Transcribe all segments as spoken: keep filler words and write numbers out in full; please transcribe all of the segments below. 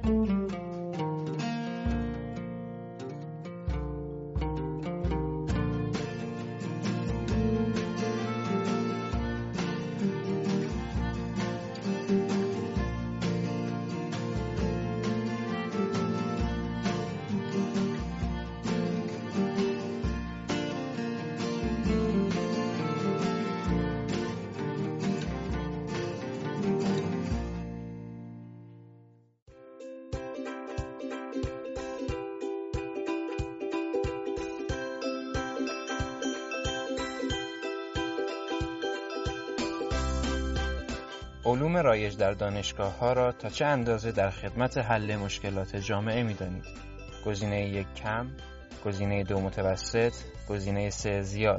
علوم رایج در دانشگاه‌ها را تا چه اندازه در خدمت حل مشکلات جامعه می‌دانید؟ گزینه یک کم، گزینه دو متوسط، گزینه سه زیاد.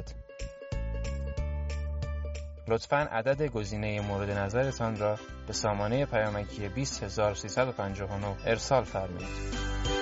لطفاً عدد گزینه مورد نظرتان را به سامانه پیامکی بیست هزار و سیصد و پنجاه و نه ارسال فرمایید.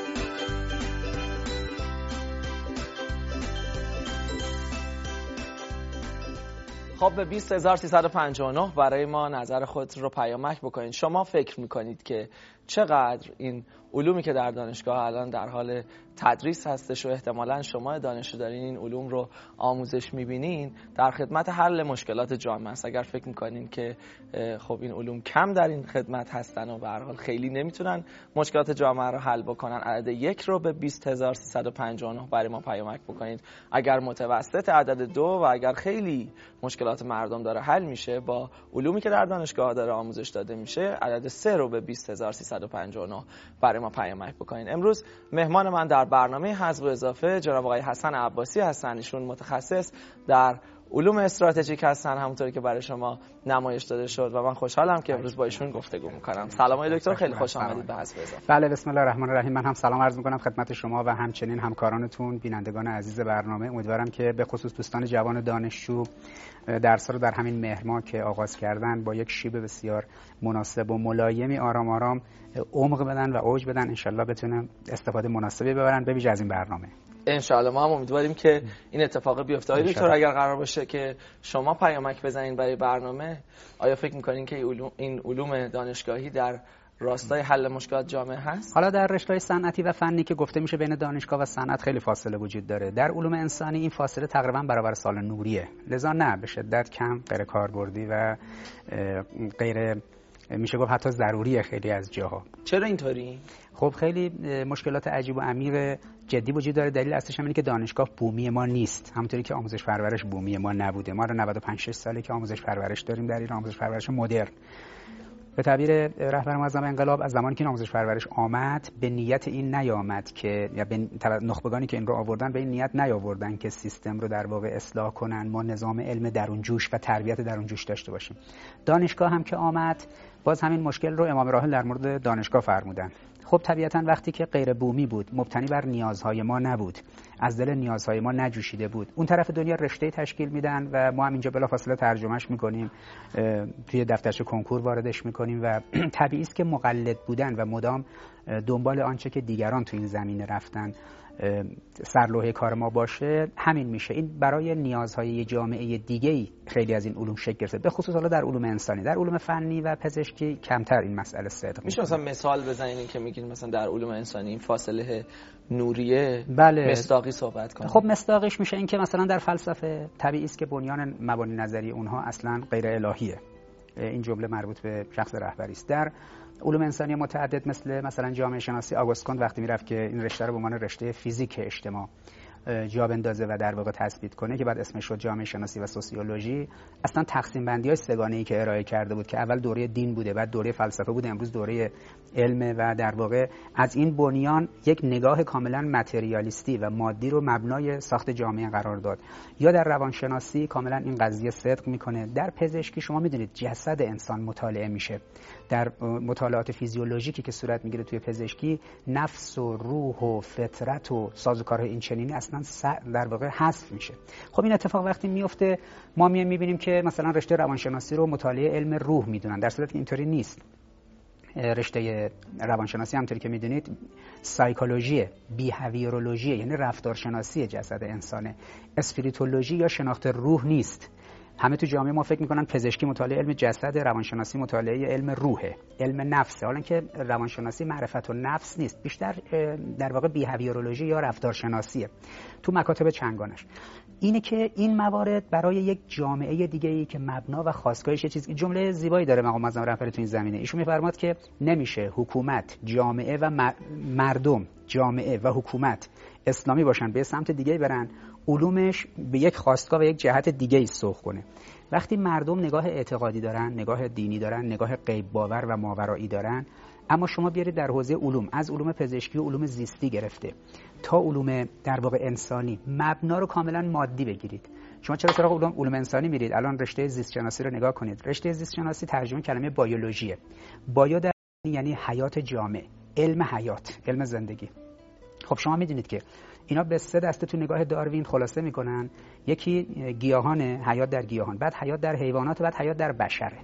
خب به بیست هزار و سیصد و پنجاه و نه برای ما نظر خود رو پیامک بکنید. شما فکر میکنید که چقدر این علومی که در دانشگاه الان در حال تدریس هستش و احتمالاً شما دانشجو دارین این علوم رو آموزش میبینین در خدمت حل مشکلات جامعه است؟ اگر فکر میکنین که خب این علوم کم در این خدمت هستن و به هر حال خیلی نمیتونن مشکلات جامعه رو حل بکنن، عدد یک رو به بیست هزار و سیصد و پنجاه و نه برای ما پیامک بکنید. اگر متوسط عدد دو و اگر خیلی مشکلات مردم داره حل میشه با علومی که در دانشگاه داره آموزش داده میشه، عدد سه رو به بیست هزار و سیصد و پنجاه و نه برای ما پیامک بکنید. امروز مهمان من در برنامه حذف و اضافه جناب آقای حسن عباسی هستن. ایشون متخصص در علوم استراتژیک هستن، همونطوری که برای شما نمایش داده شد و من خوشحالم که امروز با ایشون گفتگو میکنم. سلام آقای دکتر، خیلی خوش آمدید به حذف و اضافه. بله، بسم الله الرحمن الرحیم. من هم سلام عرض میکنم خدمت شما و همچنین همکارانتون، بینندگان عزیز برنامه. امیدوارم که به خصوص دوستان جوان دانشجو درس رو در همین مهر ماه که آغاز کردن با یک شیب بسیار مناسب و ملایمی آرام آرام عمق بدن و اوج بدن، انشالله بتونن استفاده مناسبی ببرن به ویژه از این برنامه. انشالله ما هم امیدواریم که این اتفاق بیفته. آقای دکتر، اگر قرار باشه که شما پیامک بزنین برای برنامه، آیا فکر می‌کنین که این علوم دانشگاهی در راستای حل مشکلات جامعه هست؟ حالا در رشته‌های صنعتی و فنی که گفته میشه بین دانشگاه و صنعت خیلی فاصله وجود داره. در علوم انسانی این فاصله تقریبا برابر سال نوریه، لذا نه به شدت کم، غیر کاربردی و غیر میشه گفت حتی ضروریه خیلی از جاها. چرا اینطوری؟ خب خیلی مشکلات عجیب و عمیق جدی وجود داره. دلیل اصلیش همینه که دانشگاه بومی ما نیست، همونطوری که آموزش پرورش بومی ما نبوده. ما رو نود و پنج ساله که آموزش پرورش داریم در ایران، آموزش پرورش مدرن. به تعبیر رهبر معظم انقلاب، از زمانی که آموزش پرورش آمد به نیت این نیامد که یا به نخبگانی که این رو آوردن به این نیت نیاوردن که سیستم رو در واقع اصلاح کنن، ما نظام علم درون جوش و تربیت درون جوش داشته باشیم. دانشگاه هم که آمد باز همین مشکل رو امام راحل در مورد دانشگاه فرمودن. خب طبیعتاً وقتی که غیر بومی بود، مبتنی بر نیازهای ما نبود، از دل نیازهای ما نجوشیده بود، اون طرف دنیا رشته تشکیل میدن و ما هم اینجا بلافاصله ترجمهش میکنیم، توی دفترچه کنکور واردش میکنیم و طبیعی است که مقلد بودن و مدام دنبال آنچه که دیگران تو این زمینه رفتن سرلوحه کار ما باشه همین میشه. این برای نیازهای یه جامعه دیگه‌ای خیلی از این علوم شکل گرفته، به خصوص حالا در علوم انسانی. در علوم فنی و پزشکی کمتر این مسئله صدق میشه. مثلا مثال بزنین که میگین مثلا در علوم انسانی این فاصله نوریه بله. مصداقی صحبت کنیم. خب مصداقش میشه این که مثلا در فلسفه طبیعی است که بنیان مبانی نظری اونها اصلا غیر الهیه. این جمله مربوط به شخص رهبری است. در علوم انسانی متعدد مثل مثلا جامعه شناسی، آگوست کونت وقتی میرفت که این رشته رو به عنوان رشته فیزیک اجتماع جا بندازه و در واقع تثبیت کنه که بعد اسمش شد جامعه شناسی و سوسیولوژی، اصلا تقسیم بندی های سگانه‌ای که ارائه کرده بود که اول دوره دین بوده، بعد دوره فلسفه بوده، امروز دوره علم و در واقع از این بنیان یک نگاه کاملا متریالیستی و مادی رو مبنای ساخت جامعه قرار داد. یا در روانشناسی کاملا این قضیه صدق میکنه. در پزشکی شما میدونید جسد انسان مطالعه میشه. در مطالعات فیزیولوژیکی که صورت میگیره توی پزشکی، نفس و روح و فطرت و سازوکارهای این چنینی اصلا در واقع حذف میشه. خب این اتفاق وقتی میفته ما میایم میبینیم که مثلا رشته روانشناسی رو مطالعه علم روح میدونن، در صورتی که اینطوری نیست. رشته روانشناسی همونطوری که میدونید سایکولوژی، بیهیویرولوژی یعنی رفتارشناسی جسد انسانه. اسپریتولوژی یا شناخت روح نیست. همه تو جامعه ما فکر میکنن پزشکی مطالعه علم جسد، روانشناسی مطالعه علم روحه، علم نفسه، حالا که روانشناسی معرفت و نفس نیست، بیشتر در واقع بیهیویرولوژی یا رفتارشناسیه تو مکاتب چنگانش. اینه که این موارد برای یک جامعه دیگه‌ای که مبنا و خاستگاهش یه چیز، جمله زیبایی داره مقام معظم رهبری تو این زمینه. ایشون می‌فرماد که نمیشه حکومت، جامعه و مردم، جامعه و حکومت اسلامی باشن به سمت دیگه برن، علومش به یک خاستگاه و یک جهت دیگه‌ای سوق کنه. وقتی مردم نگاه اعتقادی دارن، نگاه دینی دارن، نگاه غیب باور و ماورایی دارن، اما شما بیارید در حوزه علوم، از علوم پزشکی و علوم زیستی گرفته تا علوم در واقع انسانی، مبنا رو کاملا مادی بگیرید. شما چرا سراغ علوم علوم انسانی میرید؟ الان رشته زیست شناسی رو نگاه کنید. رشته زیست شناسی ترجمه کلمه بیولوژیه. بایو در یعنی حیات جامع، علم حیات، علم زندگی. خب شما میدونید که اینا به سه دسته تو نگاه داروین خلاصه میکنن. یکی گیاهان، حیات در گیاهان، بعد حیات در حیوانات، بعد حیات در بشره.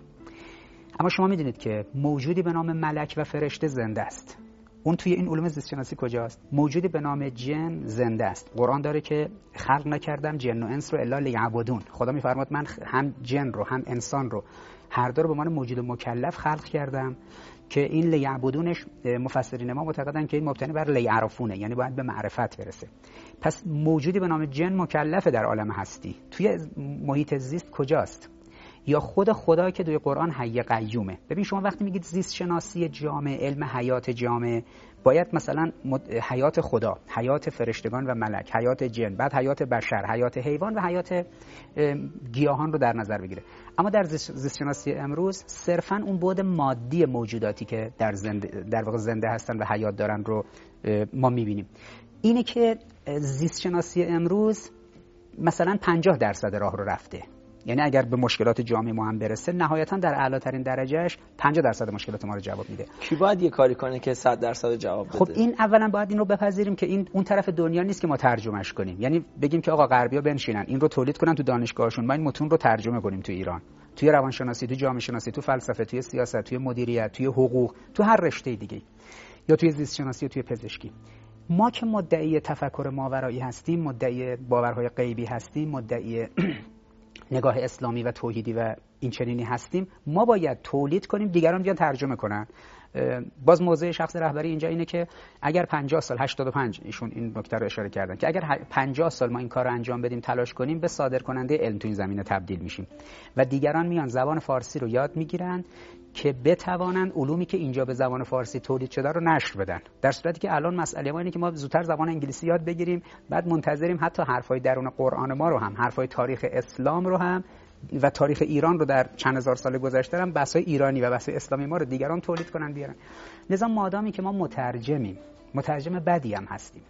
اما شما میدونید که موجودی به نام ملک و فرشته زنده است. اون توی این علوم زیست شناسی کجاست؟ موجودی به نام جن زنده است. قرآن داره که خلق نکردم جن و انس رو الا لیعبدون. خدا میفرماد من هم جن رو هم انسان رو هر دو رو به عنوان موجود مکلف خلق کردم که این لیعبدونش مفسرین ما معتقدن که این مبتنی بر لیعرفونه، یعنی باید به معرفت برسه. پس موجودی به نام جن مکلفه در عالم هستی. توی محیط زیست کجاست؟ یا خود خدا که توی قرآن حی قیومه. ببین شما وقتی میگید زیست شناسی جامع، علم حیات جامع، باید مثلا حیات خدا، حیات فرشتگان و ملک، حیات جن، بعد حیات بشر، حیات حیوان و حیات گیاهان رو در نظر بگیره. اما در زیست شناسی امروز صرفاً اون بعد مادی موجوداتی که در زنده در واقع زنده هستن و حیات دارن رو ما میبینیم. اینه که زیست شناسی امروز مثلا پنجاه درصد راه رو رفته. یعنی اگر به مشکلات جامعه ما هم برسه، نهایتاً در اعلاترین درجهش پنجاه درصد مشکلات ما رو جواب میده. کی باید یه کاری کنه که صد درصد جواب بده؟ خب این اولا باید این رو بپذیریم که این اون طرف دنیا نیست که ما ترجمهش کنیم. یعنی بگیم که آقا غربیا بنشینن این رو تولید کنن تو دانشگاهشون، ما این متون رو ترجمه کنیم تو ایران، توی روانشناسی، تو جامعه شناسی، تو فلسفه، توی سیاست، توی مدیریت، توی حقوق، تو هر رشته دیگه، یا توی زیست شناسی، یا توی پزشکی. ما که مدعی تفکر ماورایی هستیم، مدعی باورهای غیبی هستیم، مدعی نگاه اسلامی و توحیدی و این چنینی هستیم، ما باید تولید کنیم، دیگران بیان ترجمه کنن. باز موضع شخص رهبری اینجا اینه که اگر پنجاه سال، هشتاد و پنج ایشون این نکته رو اشاره کردن که اگر پنجاه سال ما این کار رو انجام بدیم، تلاش کنیم، به صادر کننده علم تو این زمینه تبدیل میشیم و دیگران میان زبان فارسی رو یاد میگیرن که بتوانند علومی که اینجا به زبان فارسی تولید شده رو نشر بدن. در صورتی که الان مسئله ما اینه که ما زودتر زبان انگلیسی یاد بگیریم، بعد منتظریم حتی حرفای درون قرآن ما رو هم، حرفای تاریخ اسلام رو هم و تاریخ ایران رو در چند هزار سال گذشته هم، بحث‌های ایرانی و بحث‌های اسلامی ما رو دیگران تولید کنن بیارن. لذا مادامی که ما مترجمیم، مترجم بدی هم هستیم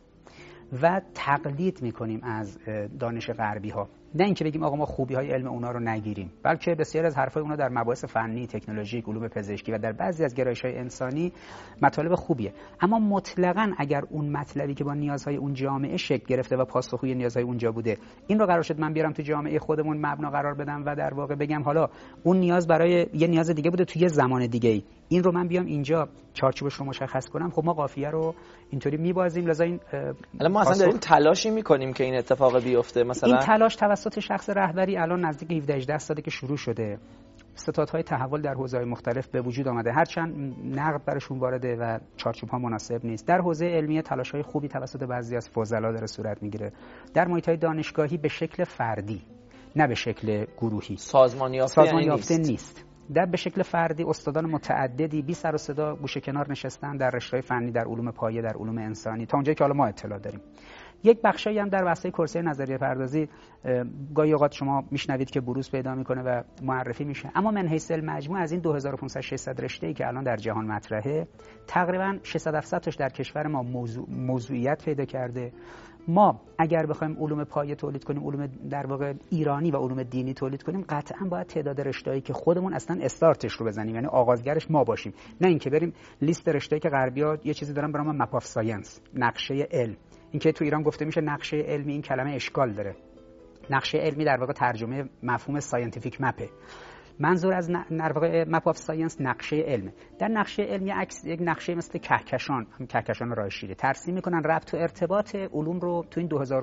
و تقلید میکنیم از دانش غربی ها، نه اینکه بگیم آقا ما خوبی های علم اونا رو نگیریم، بلکه بسیار از حرفای اونا در مباحث فنی، تکنولوژیک، علوم پزشکی و در بعضی از گرایش های انسانی مطالب خوبیه. اما مطلقاً اگر اون مطلبی که با نیازهای اون جامعه شکل گرفته و پاسخگوی نیازهای اونجا بوده، این رو قرار شد من بیارم تو جامعه خودمون مبنا قرار بدم و در واقع بگم حالا اون نیاز برای یه نیاز دیگه بوده تو یه زمان دیگه، این رو من بیام اینجا چارچوبش رو مشخص کنم، خب ما قافیه رو اینطوری میبازیم. لذا این الان ما اصلا داریم تلاشی میکنیم که این اتفاق بیفته. مثلا این تلاش توسط شخص رهبری الان نزدیک هفده هجده ساله که شروع شده، ستادهای تحول در حوزه‌های مختلف به وجود آمده، هرچند نقد برشون وارده و چارچوب‌ها مناسب نیست. در حوزه علمی تلاش‌های خوبی توسط بعضی از فضلا داره صورت میگیره. در محیط‌های دانشگاهی به شکل فردی، نه به شکل گروهی، سازمان یافته, سازمان یافته نیست. نیست. در به شکل فردی استادان متعددی بی سر و صدا گوشه کنار نشستن در رشته‌های فنی، در علوم پایه، در علوم انسانی، تا اونجایی که حالا ما اطلاع داریم. یک بخشی هم در واسطه کورس‌های نظریه پردازی گاهی اوقات شما میشنوید که بروز پیدا میکنه و معرفی میشه، اما من حیث المجموع از این دو هزار و پانصد ششصد رشته‌ای که الان در جهان مطرحه، تقریبا ششصد هفتصد تاش در کشور ما موضوع موضوعیت پیدا کرده. ما اگر بخوایم علوم پایه تولید کنیم، علوم در واقع ایرانی و علوم دینی تولید کنیم، قطعا باید تعداد رشته‌ای که خودمون اصلا استارتش رو بزنیم، یعنی آغازگرش ما باشیم، نه اینکه بریم لیست رشته‌ای که غربی‌ها یه چیزی دارن به نام مپ آف ساینس، نقشه علم. اینکه تو ایران گفته میشه نقشه علمی، این کلمه اشکال داره. نقشه علمی در واقع ترجمه مفهوم ساینتیفیک مپه. منظور از در واقع مپ آف ساینس نقشه علم. در نقشه علمی عکس یک نقشه مثل کهکشان، هم کهکشان راه شیری ترسیم میکنن، ربط و ارتباط علوم رو تو این دو هزار و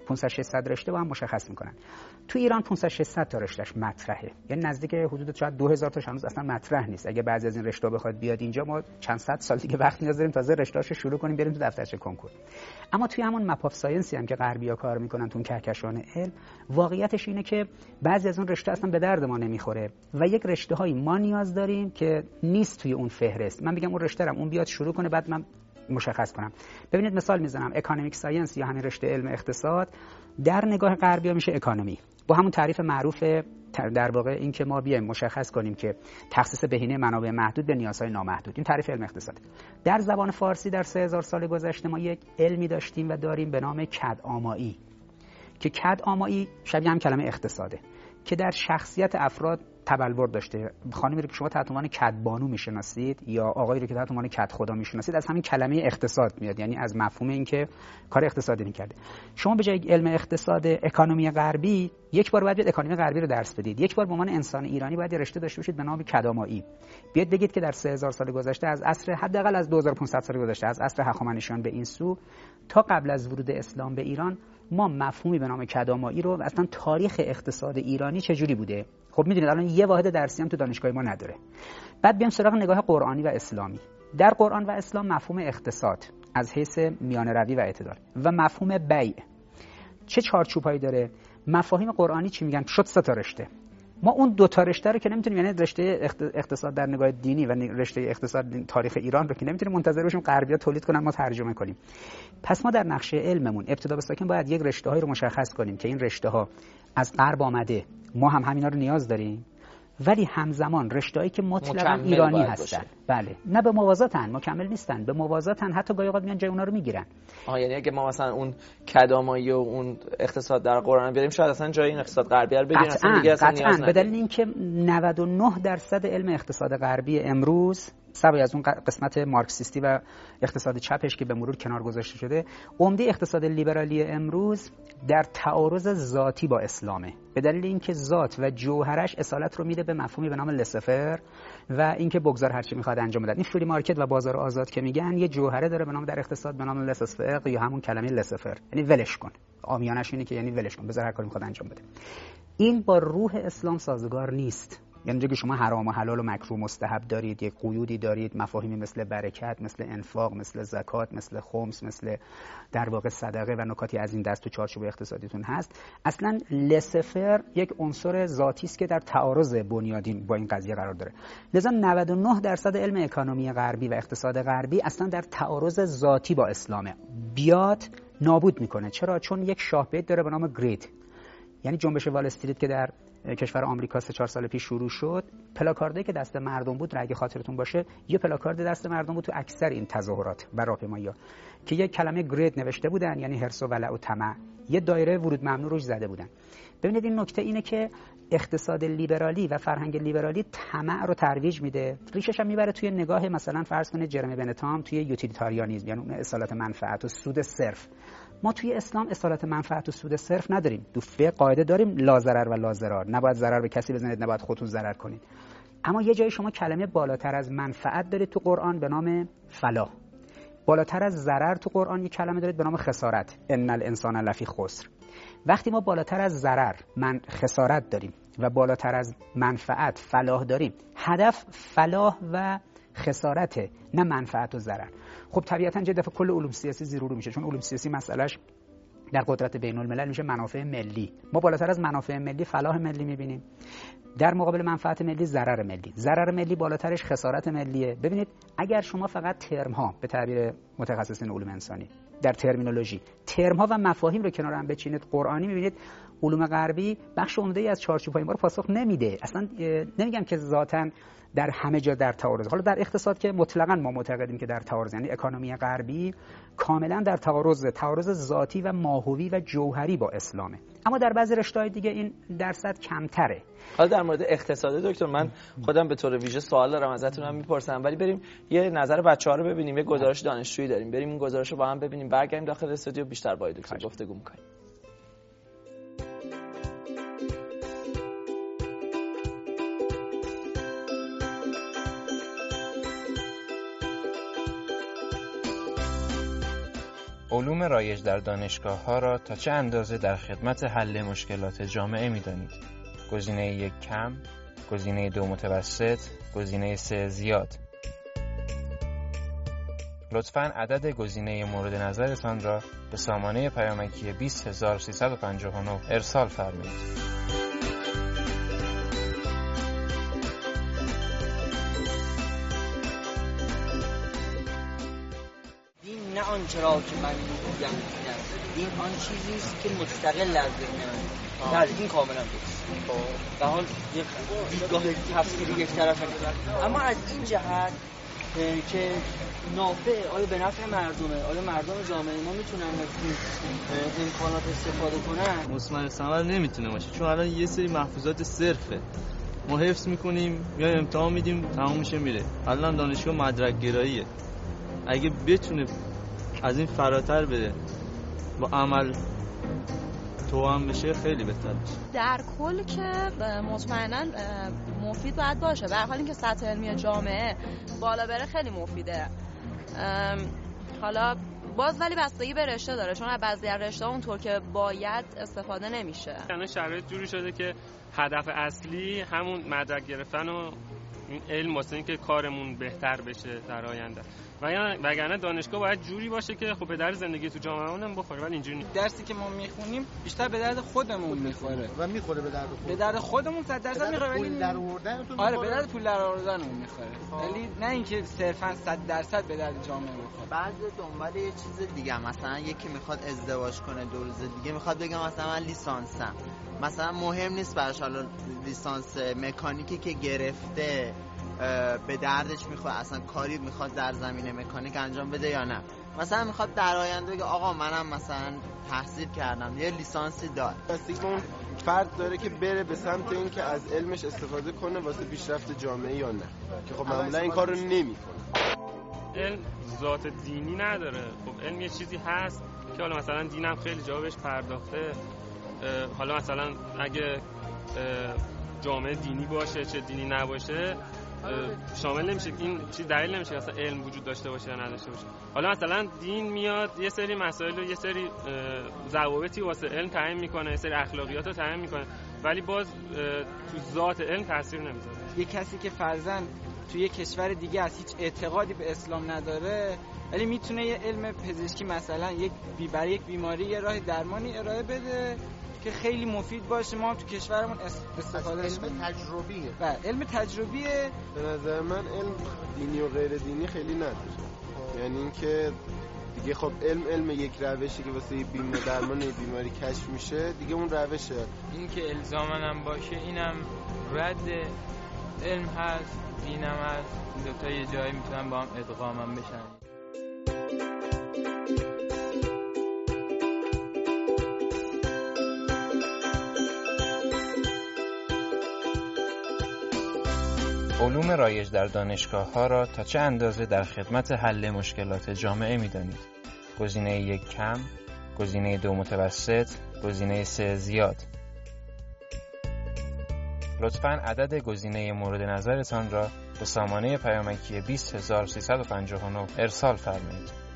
پانصد ششصد رشته با هم مشخص میکنن. تو ایران پانصد ششصد تا رشتهش مطرحه، یعنی نزدیک حدود شاید دو هزار تا هنوز اصلا مطرح نیست. اگه بعضی از این رشته بخواد بیاد اینجا ما چند صد سال دیگه وقت نیاز داریم تازه رشته‌اشو شروع کنیم بریم تو دفترچه کنکور. اما توی همون مپ آف ساینسی هم که غربی‌ها کار میکنن تو کهکشان علم، واقعیتش اینه که بعضی از اون رشته اصلا به درد ما نمیخوره و یک رشته‌هایی ما نیاز داریم که نیست توی اون فهرست. من میگم اون رشته رو اون بیاد شروع کنه بعد من مشخص کنم. ببینید مثال میزنم، اکانومیک ساینس یا همین رشته علم اقتصاد در نگاه غربی‌ها میشه اکانومی، با همون تعریف معروف در واقع این که ما بیایم مشخص کنیم که تخصیص بهینه منابع محدود به نیازهای نامحدود، این تعریف علم اقتصاد. در زبان فارسی در سه هزار سال گذشته ما یک علمی داشتیم و داریم به نام کدآمایی که کدآمایی شبیه هم کلمه اقتصاده که در شخصیت افراد تبلور داشته. خانمی رو که شما تحت عنوان کدبانو میشناسید یا آقایی رو که تحت عنوان کدخدا میشناسید از همین کلمه اقتصاد میاد، یعنی از مفهوم این که کار اقتصادی میکرده. شما به جای علم اقتصاد اکانومی غربی یک بار باید اکانومی غربی رو درس بدید، یک بار به عنوان انسان ایرانی باید رشته داشته باشید به نام کدآمایی. بیاد بگید که در سه هزار سال گذشته از عصر حداقل از دو هزار و پانصد سال گذشته از عصر هخامنشیان به این سو تا قبل از ورود اسلام به ایران ما مفهومی به نام کدآمایی رو اصلا تاریخ اقتصاد ایرانی چجوری بوده. خب میدونید الان یه واحد درسی هم تو دانشگاه ما نداره. بعد بیام سراغ نگاه قرآنی و اسلامی. در قرآن و اسلام مفهوم اقتصاد از حیث میانه روی و اعتدال و مفهوم بیع چه چارچوبایی داره؟ مفاهیم قرآنی چی میگن؟ شد سه تا رشته. ما اون دو تا رشته رو که نمیتونیم، یعنی رشته اقتصاد در نگاه دینی و رشته اقتصاد تاریخ ایران رو که نمیتونیم منتظر باشیم غربی‌ها تولید کنن ما ترجمه کنیم. پس ما در نقشه علممون ابتدا به ساکن باید یک رشته‌هایی رو مشخص کنیم که این رشته‌ها از غرب آمده، ما هم همینا رو نیاز داریم، ولی همزمان رشته‌ای که مطلقاً ایرانی هستن. بله، نه به موازاتن، مکمل نیستن، به موازاتن، حتی گاهی اوقات میان جای اونا رو میگیرن. آها، یعنی اگه ما مثلا اون کدآمایی و اون اقتصاد در قرآن بریم شاید اصلا جای این اقتصاد غربی رو بگیرن، اصلا دیگه اصلا نیاز نداره. به دلیل اینکه نود و نه درصد علم اقتصاد غربی امروز سوای از اون قسمت مارکسیستی و اقتصاد چپش که به مرور کنار گذاشته شده، عمده اقتصاد لیبرالی امروز در تعارض ذاتی با اسلامه، به دلیل اینکه ذات و جوهرش اصالت رو میده به مفهومی به نام لسفر و اینکه بگذار هر چی میخواد انجام بده. این فری مارکت و بازار آزاد که میگن یه جوهره داره به نام در اقتصاد به نام لسفر یا همون کلمه لسفر، یعنی ولش کن. عامیانش اینه که یعنی ولش کن، بذار هر کاری میخواد انجام بده. این با روح اسلام سازگار نیست. یعنی که شما حرام و حلال و مکروه مستحب دارید، یک قیودی دارید، مفاهیمی مثل برکت، مثل انفاق، مثل زکات، مثل خمس، مثل در واقع صدقه و نکاتی از این دست تو چارچوب اقتصادیتون هست. اصلا لسفر یک عنصر ذاتی است که در تعارض بنیادین با این قضیه قرار داره. لذا نود و نه درصد علم اکونومی غربی و اقتصاد غربی اصلا در تعارض ذاتی با اسلامه. بیاد نابود میکنه. چرا؟ چون یک شاه بیت داره به نام گرید، یعنی جنبش وال استریت که در کشور آمریکا سه چهار سال پیش شروع شد، پلاکاردی که دست مردم بود، اگه خاطرتون باشه یه پلاکارد دست مردم بود تو اکثر این تظاهرات و راهپیمایی‌ها که یک کلمه گرید نوشته بودن، یعنی حرص و ولع و طمع، یه دایره ورود ممنوع روش زده بودن. ببینید این نکته اینه که اقتصاد لیبرالی و فرهنگ لیبرالی طمع رو ترویج میده. ریشش هم میبره توی نگاه مثلا فرض کنید جرمی بنتام توی یوتیلیتاریانیسم، یعنی اصالت منفعت و سود صرف. ما توی اسلام اصالت منفعت و سود صرف نداریم. دو فقه قاعده داریم لا ضرر و لا ضرار، نباید ضرر به کسی بزنید، نباید خودتون ضرر کنید. اما یه جایی شما کلمه بالاتر از منفعت دارید تو قرآن به نام فلاح. بالاتر از ضرر تو قرآن یک کلمه دارید به نام خسارت، ان الانسان لفی خسر. وقتی ما بالاتر از ضرر من خسارت داریم و بالاتر از منفعت فلاح داریم، هدف فلاح و خسارته، نه منفعت و ضرر. خب طبیعتاً یه دفعه کل علوم سیاسی زیر و رو میشه، چون علوم سیاسی مسئلهش در قدرت بین الملل میشه منافع ملی. ما بالاتر از منافع ملی فلاح ملی میبینیم، در مقابل منفعت ملی ضرر ملی. ضرر ملی بالاترش خسارت ملیه. ببینید اگر شما فقط ترم ها به تعبیر متخصصین علوم انسانی در ترمینولوژی ترم ها و مفاهیم رو کنار هم بچینید قرآنی، میبینید علوم غربی بخش عمده‌ای از چارچوب‌های ما رو پاسخ نمیده. اصلا نمیگم که ذاتاً در همه جا در تعارض. حالا در اقتصاد که مطلقاً ما معتقدیم که در تعارض، یعنی اکونومی غربی کاملا در تعارض، تعارض ذاتی و ماهوی و جوهری با اسلامه. اما در بعضی رشته‌های دیگه این درصد کمتره. حالا در مورد اقتصاد دکتر من خودم به طور ویژه سوال دارم ازتون هم میپرسم، ولی بریم یه نظر بچه‌ها رو ببینیم، یه گزارش دانشجویی داریم، بریم این گزارش رو با هم ببینیم، برگردیم داخل استودیو بیشتر با دکتر گفتگو می‌کنیم. علوم رایج در دانشگاه‌ها را تا چه اندازه در خدمت حل مشکلات جامعه می‌دانید؟ گزینه یک کم، گزینه دو متوسط، گزینه سه زیاد. لطفاً عدد گزینه مورد نظرتان را به سامانه پیامکی بیست هزار و سیصد و پنجاه و نه ارسال فرمایید. نه آنچه را که من میگویم این آن چیزی است که مستقل از ذهن من در این کاملا درست به حال یک دیدگاه تفسیری یک طرفه، اما از این جهت که نافع آیا به نفع مردمه، آیا مردم جامعه ما میتونن از این امکانات استفاده کنن، مثمر ثمر نمیتونه باشه، چون الان یه سری محفوظات صرفه ما حفظ میکنیم یا امتحان میدیم تمام میشه میره. الان دانشگاه مدرک گراییه، اگه بتونه از این فراتر بره با عمل توأم بشه خیلی بهتر میشه. در کل که مطمئنا مفید باید باشه، به هر حال اینکه سطح علمی جامعه بالا بره خیلی مفیده. حالا باز ولی بستگی به رشته داره، چون از بعضی از رشته‌ها اونطور که باید استفاده نمیشه. یعنی شرایط جوری شده که هدف اصلی همون مدرک گرفتن و این علم واسه اینکه کارمون بهتر بشه در آینده. وگرنه دانشگاه باید جوری باشه که خب به درد زندگی تو جامعهمون هم بخوره، ولی اینجوری نیست. درسی که ما میخونیم بیشتر به درد خودمون میخوره و میخوره به درد خود. به درد خودمون صد درصد میخوره، ولی پول در آوردن تو آره به درد پول در آوردنمون میخوره، ولی نه اینکه صرفا صد درصد به درد جامعه میخوره. بعد دنبال یه چیز دیگه، مثلا یکی میخواد ازدواج کنه دو روز دیگه میخواد بگه مثلا من لیسانسم، مثلا مهم نیست براش حالا لیسانس مکانیکی که گرفته به دردش میخواد، اصلا کاری میخواد در زمینه مکانیک انجام بده یا نه، مثلا میخواد در آینده بگه آقا منم مثلا تحصیل کردم یه لیسانسی دار. بستگی اون فرد داره که بره به سمت این که از علمش استفاده کنه واسه پیشرفت جامعه یا نه، که خب معمولا این کارو نمیکنه. علم ذات دینی نداره، خب علم یه چیزی هست که حالا مثلا دینم خیلی جوابش پرداخته. حالا مثلا اگه جامعه دینی باشه چه دینی نباشه شامل نمیشه، این چیز دلیل نمیشه که اصلا علم وجود داشته باشه یا نداشته باشه. حالا مثلا دین میاد یه سری مسائل و یه سری ضوابطی واسه علم تعیین میکنه، یه سری اخلاقیات رو تعیین میکنه، ولی باز تو ذات علم تاثیر نمیذاره. یه کسی که فرضاً توی یه کشور دیگه از هیچ اعتقادی به اسلام نداره ولی میتونه یه علم پزشکی مثلا یک بی برای یک بیماری یه راه درمانی ارائه بده که خیلی مفید باشه، ما هم تو کشورمون استفاده علم تجربیه. بله علم تجربیه. به نظر من علم دینی و غیر دینی خیلی نداره، یعنی اینکه دیگه خب علم علم یک روشی که واسه بیماری درمان بیماری کشف میشه دیگه اون روشه. این که الزاماً هم باشه اینم رد علم هست، دینم هست، دو تا یه جایی میتونن با هم ادغام هم بشن. علوم رایج در دانشگاه‌ها را تا چه اندازه در خدمت حل مشکلات جامعه می‌دانید؟ گزینه یک کم، گزینه دو متوسط، گزینه سه زیاد. لطفاً عدد گزینه مورد نظرتان را به سامانه پیامکی بیست هزار و سیصد و پنجاه و نه ارسال فرمایید.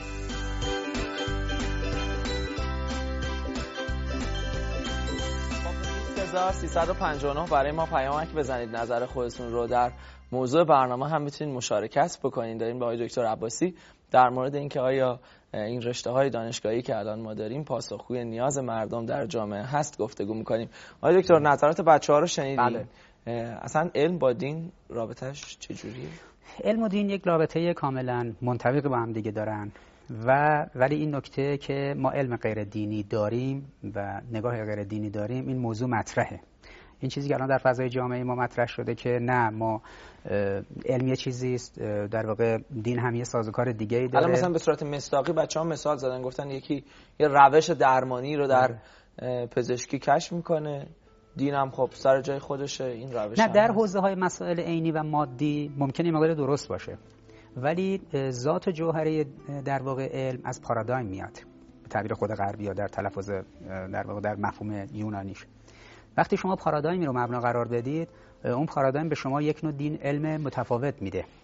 سیصد و پنجاه و نه برای ما پیامک بزنید، نظر خودتون رو در موضوع برنامه هم میتونید مشارکت بکنید. داریم با آقای دکتر عباسی در مورد اینکه آیا این رشته‌های دانشگاهی که الان ما داریم پاسخگوی نیاز مردم در جامعه هست گفتگو میکنیم. آقای دکتر نظرات بچه‌ها رو شنیدید. بله. اصلا علم با دین رابطش چجوریه؟ علم و دین یک رابطه کاملا منطبق با هم دیگه دارن و ولی این نکته که ما علم غیر دینی داریم و نگاه غیر دینی داریم این موضوع مطرحه. این چیزی که الان در فضای جامعه ما مطرح شده که نه ما علم یه چیزی است، در واقع دین هم یه سازوکار دیگه‌ای داره. الان مثلا به صورت مصداقی بچه‌ها مثال زدن، گفتن یکی یه روش درمانی رو در پزشکی کشف میکنه، دین هم خب سر جای خودشه این روش. نه در حوزه‌های مسائل عینی و مادی ممکنه مقدار درست باشه، ولی ذات جوهری در واقع علم از پارادایم میاد، به تعبیر خود غربی یا در تلفظ در واقع در مفهوم یونانیش. وقتی شما پارادایمی رو مبنا قرار بدید، اون پارادایم به شما یک نوع دین علم متفاوت میده.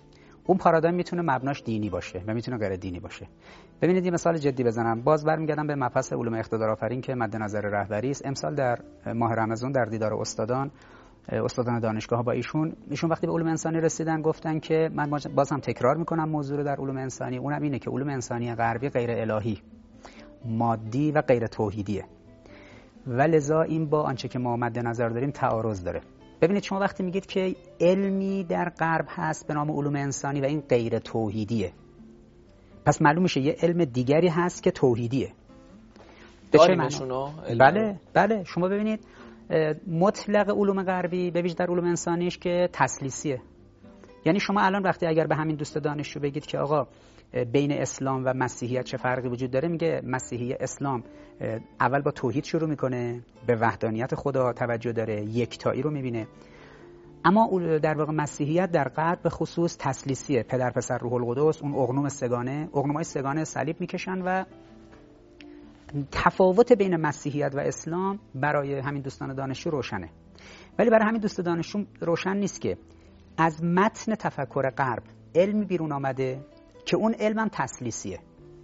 اون پارادایم میتونه مبناش دینی باشه و میتونه غیر دینی باشه. ببینید یه مثال جدی بزنم، باز برمیگردم به مبحث علوم اقتدارآفرین که مد نظر رهبری است. امسال در ماه رمضان در دیدار استادان استادان دانشگاه با ایشون ایشون وقتی به علوم انسانی رسیدن گفتن که من باز هم تکرار میکنم موضوع رو در علوم انسانی، اونم اینه که علوم انسانی غربی غیر الهی، مادی و غیر توحیدیه و لذا این با آنچه که ما مد نظر داریم تعارض داره. ببینید شما وقتی میگید که علمی در غرب هست به نام علوم انسانی و این غیر توحیدیه، پس معلوم میشه یه علم دیگری هست که توحیدیه. داریمشونو؟ بله بله. شما ببینید مطلق علوم غربی به ویژه در علوم انسانیش که تسلیسیه. یعنی شما الان وقتی اگر به همین دوست دانشجو بگید که آقا بین اسلام و مسیحیت چه فرقی وجود داره، میگه مسیحی اسلام اول با توحید شروع میکنه، به وحدانیت خدا توجه داره، یکتایی رو میبینه، اما در واقع مسیحیت در غرب به خصوص تسلیسیه، پدر پسر روح القدس، اون اقنوم سگانه، اقنومای سگانه صلیب میکشن و تفاوت بین مسیحیت و اسلام برای همین دوستان دانشجو روشنه. ولی برای همین دوست دانشجو روشن نیست که از متن تفکر غرب علمی بیرون آمده که اون علمم تسلیسیه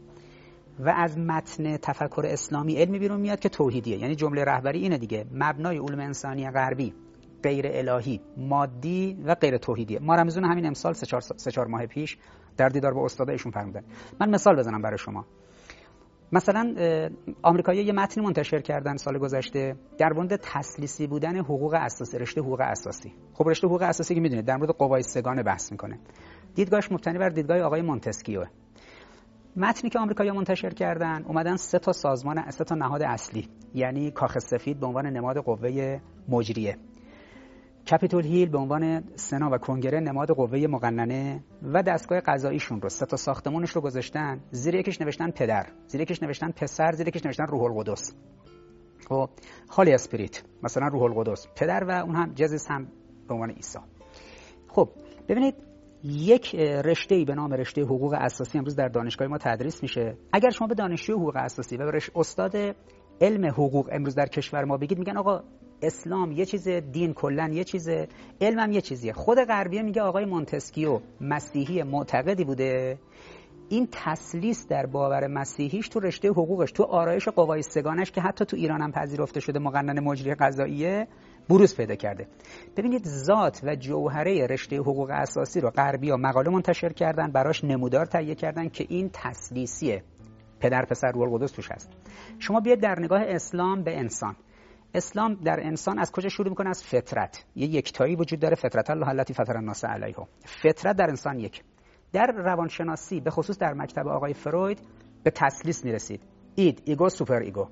و از متن تفکر اسلامی علمی بیرون میاد که توحیدیه. یعنی جمله رهبری اینه دیگه، مبنای علوم انسانی غربی غیر الهی، مادی و غیر توحیدیه. ما رمضان همین امسال سه چهار سه چهار ماه پیش در دیدار با استادایشون فرمودن. من مثال بزنم برای شما. مثلا آمریکایی‌ها یه متنی منتشر کردن سال گذشته در مورد تسلیسی بودن حقوق اساسی، رشته حقوق اساسی. خب رشته حقوق اساسی که میدونید در مورد قوای سگانه بحث میکنه. دیدگاهش مبتنی بر دیدگاه آقای مونتسکیو. متنی که آمریکایی‌ها منتشر کردن اومدن سه تا سازمان، سه تا نهاد اصلی، یعنی کاخ سفید به عنوان نماد قوه مجریه، کپیتول هیل به عنوان سنا و کنگره نماد قوه مقننه و دستگاه قضاییشون رو، سه تا ساختمونش رو گذاشتن، زیر یکیش نوشتن پدر، زیر یکیش نوشتن پسر، زیر یکیش نوشتن روح القدس. خب هالی اسپریت مثلا روح القدس، پدر و اون هم جزیس هم به عنوان عیسی. خب ببینید یک رشته‌ای به نام رشته حقوق اساسی امروز در دانشگاه ما تدریس میشه. اگر شما به دانشجوی حقوق اساسی و به استاد علم حقوق امروز در کشور ما بگید، میگن آقا اسلام یه چیز، دین کلا یه چیز، علم هم یه چیزیه. خود غربیه میگه آقای مونتسکیو مسیحی معتقدی بوده، این تسلیس در باور مسیحیش تو رشته حقوقش، تو آرایش قوای سگانش که حتی تو ایران هم پذیرفته شده مقننه مجری قضاییه، بروز پیدا کرده. ببینید ذات و جوهره رشته حقوق اساسی رو غربی‌ها مقاله منتشر کردن، براش نمودار تهیه کردن که این تسلیسیه، پدر پسر روح القدس توش هست. شما بیاید در نگاه اسلام به انسان، اسلام در انسان از کجا شروع میکنه؟ از فطرت. یه یکتایی وجود داره، فطرت الله التي فطر الناس علیها. فطرت در انسان یک. در روانشناسی به خصوص در مکتب آقای فروید به تسلیس میرسید، اید، ایگو، سوپر ایگو.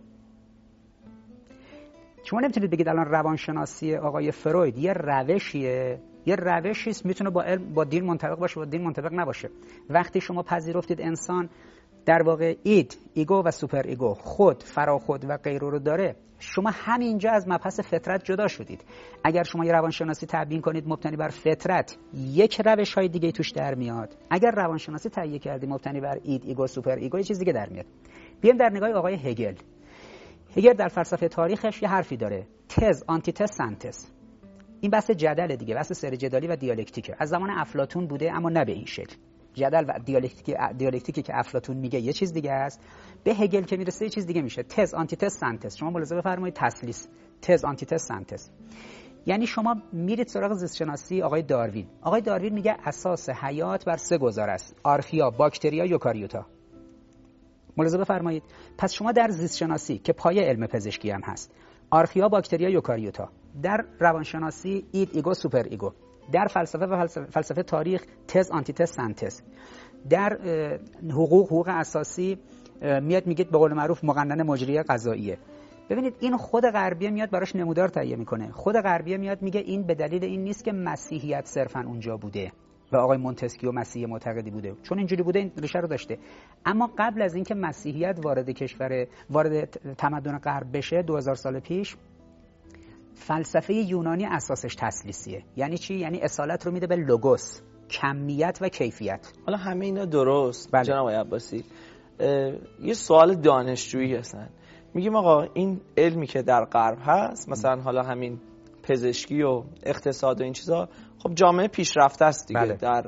شما نمیتونید بگید الان روانشناسی آقای فروید یه روشیه، یه روشی است، میتونه با علم با دین منطبق باشه، با دین منطبق نباشه. وقتی شما پذیرفتید انسان در واقع اید، ایگو و سوپر ایگو، خود، فراخود و غیره رو داره، شما همینجا از مبحث فطرت جدا شدید. اگر شما یه روانشناسی تبیین کنید مبتنی بر فطرت، یک روش های دیگه توش در میاد. اگر روانشناسی تهیه کردی مبتنی بر اید، ایگو، سوپر ایگو، یه چیز دیگه در میاد. بیایم در نگاه آقای هگل. هگل در فلسفه تاریخش یه حرفی داره، تز، آنتیتز، سنتز. این بحث جدل دیگه، بحث سر جدالی و دیالکتیکه. از زمان افلاطون بوده اما نه به این شکل. جدل و دیالکتیک دیالکتیکی که افلاطون میگه یه چیز دیگه است، به هگل که میرسه یه چیز دیگه میشه. تز، آنتیتز، سنتز. شما ملاحظه بفرمایید تسلیس، تز، آنتیتز، سنتز. یعنی شما میرید سراغ زیست شناسی آقای داروین. آقای داروین میگه اساس حیات بر سه گذار است: آرخیا، باکتریا، یوکاریوتا. ملاحظه بفرمایید. پس شما در زیست شناسی که پایه علم پزشکی هم هست، آرخیا، باکتریا، یوکاریوتا. در روانشناسی اید، ایگو، سوپر ایگو. در فلسفه و فلسفه, فلسفه تاریخ تز، آنتیتز، سنتز. در حقوق حقوق اساسی میاد میگید به قول معروف مقننه مجریه قضاییه. ببینید این خود غربیه میاد براش نمودار تهیه میکنه. خود غربیه میاد میگه این به دلیل این نیست که مسیحیت صرفا اونجا بوده و آقای مونتسکیو مسیحی معتقدی بوده، چون اینجوری بوده این ریشه رو داشته. اما قبل از اینکه مسیحیت وارد کشور وارد تمدن غرب بشه دو هزار سال پیش، فلسفه یونانی اساسش تسلیسیه. یعنی چی؟ یعنی اصالت رو میده به لوگوس، کمیت و کیفیت. حالا همه اینا درست بله. جناب عباسی، یه سوال دانشجویی هستن، میگیم آقا این علمی که در غرب هست، مثلا حالا همین پزشکی و اقتصاد و این چیزا، خب جامعه پیشرفته است دیگه. بله. در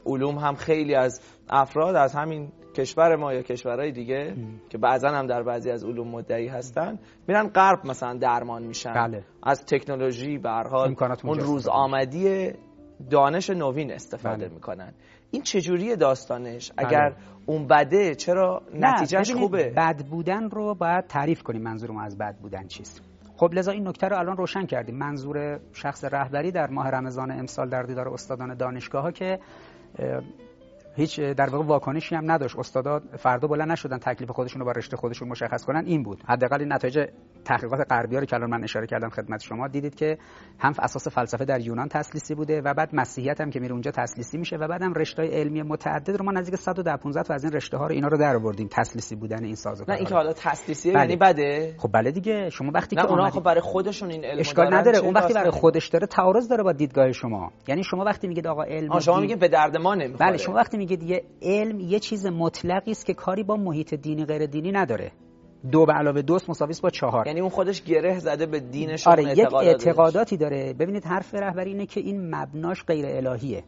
علوم هم خیلی از افراد از همین کشور ما یا کشورهای دیگه ام. که بعضا هم در بعضی از علوم مدعی هستن میرن غرب مثلا درمان میشن. بله. از تکنولوژی به هر حال اون روز آمدی دانش نوین استفاده بله. میکنن. این چجوریه داستانش؟ بله. اگر اون بده چرا نتیجهش خوبه؟ بد بودن رو باید تعریف کنیم. منظور ما از بد بودن چیست؟ خب لذا این نکته رو الان روشن کردیم. منظور شخص رهبری در ماه رمضان امسال در دیدار استادان دانشگاه ها که هیچ در واقع واکنشی هم نداشت، استادا فردا بلند نشدن تکلیف خودشون رو با رشته خودشون مشخص کنن، این بود. حداقل نتایج تحقیقات غربی‌ها رو که الان من اشاره کردم خدمت شما دیدید که هم اساس فلسفه در یونان تسلیسی بوده و بعد مسیحیت هم که میره اونجا تسلیسی میشه و بعدم رشته‌های علمی متعدد رو ما نزدیک صد و ده پانزده تا از این رشته‌ها رو اینا رو در آوردیم تسلیسی بودن این سازوکار. نه این که حالا تسلیسیه یعنی بده؟ خب بله دیگه. شما وقتی که اونا خب برای خودشون این علم اشکال نداره، اون وقتی برای خودش داره تعارض داره با دیدگاه شما. یعنی شما وقتی میگید آقا علم شما میگید به درد ما نمیخوره. بله شما وقتی میگید یه علم یه چیز مطلقی است که کاری با محیط دینی غیر دینی نداره. دو به علاوه دو مساوی است با چهار. یعنی اون خودش گره زده به دینشون. آره یک اعتقاداتی داره. ببینید حرف رهبری اینه که این مبناش غیر الهیه.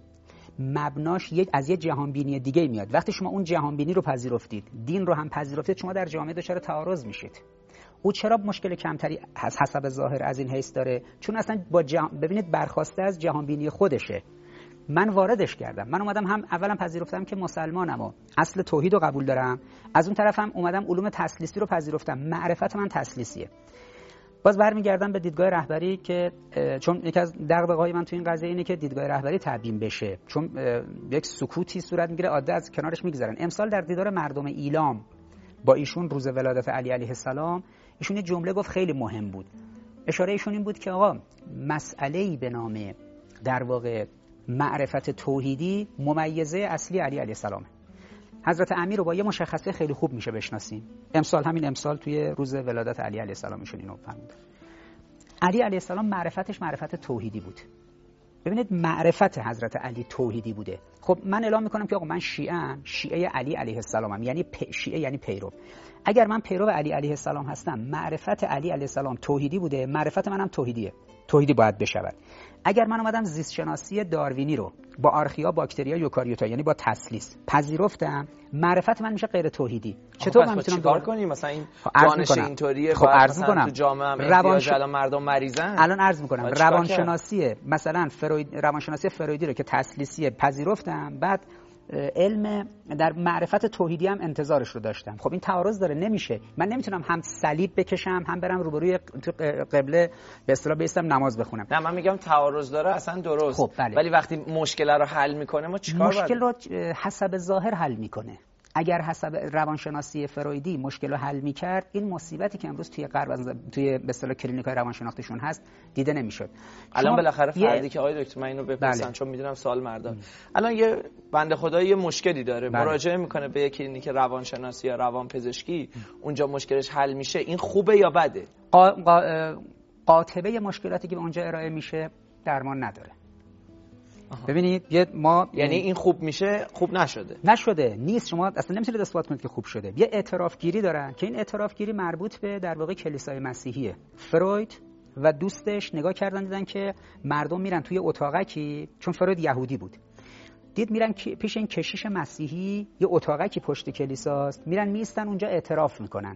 مبناش یک از یک جهان بینی دیگه میاد. وقتی شما اون جهان بینی رو پذیرفتید، دین رو هم پذیرفتید، شما در جامعه دچار تعارض میشید. او چرا مشکل کمتری از حسب ظاهر از این حیث داره؟ چون اصلا با جهان... ببینید برخواسته از جهان بینی خودشه. من واردش کردم. من اومدم هم اولا پذیرفتم که مسلمانم و اصل توحید رو قبول دارم، از اون طرفم اومدم علوم تسلیسی رو پذیرفتم. معرفت من تسلیسیه. باز برمیگردم به دیدگاه رهبری که چون یکی از دغدغه‌های من تو این قضیه اینه که دیدگاه رهبری تبیین بشه، چون یک سکوتی صورت میگیره عاده از کنارش میگذرن. امسال در دیدار مردم ایلام با ایشون روز ولادت علی علیه السلام، ایشون یه جمله گفت خیلی مهم بود. اشاره ایشون این بود که آقا مسئله‌ای به نام در واقع معرفت توحیدی ممیزه اصلی علی علیه السلام. حضرت امیر رو با یه مشخصه خیلی خوب میشه بشناسیم. امسال همین امسال توی روز ولادت علی علیه السلام ایشون اینو فهمید. علی علیه السلام معرفتش معرفت توحیدی بود. ببینید معرفت حضرت علی توحیدی بوده. خب من اعلام میکنم که آقا من شیعه ام، شیعه علی علیه السلامم، یعنی شیعه یعنی پیرو. اگر من پیرو علی علیه السلام هستم، معرفت علی علیه السلام توحیدی بوده، معرفت منم توحیدیه. توحیدی باید بشود. اگر من اومدم زیست شناسی داروینی رو با آرخیا، باکتریا، یوکاریوتا یعنی با تسلیس پذیرفتم، معرفت من میشه غیر توحیدی. چطور من میتونم کار کنیم؟ مثلا این دانش اینطوریه خب عرض میکنم تو جامعه هم احتیاج الان مردم مریضن. الان عرض میکنم روانشناسی مثلا فروید، روانشناسی فرویدی رو که تسلیسیه پذیرفتم، بعد علم در معرفت توحیدی هم انتظارش رو داشتم. خب این تعارض داره، نمیشه. من نمیتونم هم صلیب بکشم هم برم روبروی تو قبله به اصطلاح بیستم نماز بخونم. نه من میگم تعارض داره اصلا درست. خب بله. ولی وقتی مشکل رو حل میکنه ما چیکار باید؟ مشکل رو حسب ظاهر حل میکنه. اگر حسب روانشناسی فرویدی مشکل رو حل میکرد، این مصیبتی که امروز توی غرب توی به اصطلاح کلینیکای روانشناختشون هست دیده نمیشد. الان بالاخره فردی که آقای دکتر من اینو بپرسم بله. چون میدونم سوال مردم. الان یه بنده خدایی یه مشکلی داره، بله. مراجعه میکنه به یک کلینیک روانشناسی یا روانپزشکی، اونجا مشکلش حل میشه، این خوبه یا بده؟ قا... قا... قاطبه مشکلاتی که به اونجا ارائه میشه درمان نداره. آها. ببینید یه ما یعنی این خوب میشه، خوب نشده نشده نیست. شما اصلا نمیتونید اثبات کنید که خوب شده. یه اعترافگیری دارن که این اعترافگیری مربوط به در واقع کلیسای مسیحیه. فروید و دوستش نگاه کردن دیدن که مردم میرن توی اتاقکی، چون فروید یهودی بود، دید میرن پیش این کشیش مسیحی یه اتاقکی پشت کلیساست، میرن میستن اونجا اعتراف میکنن.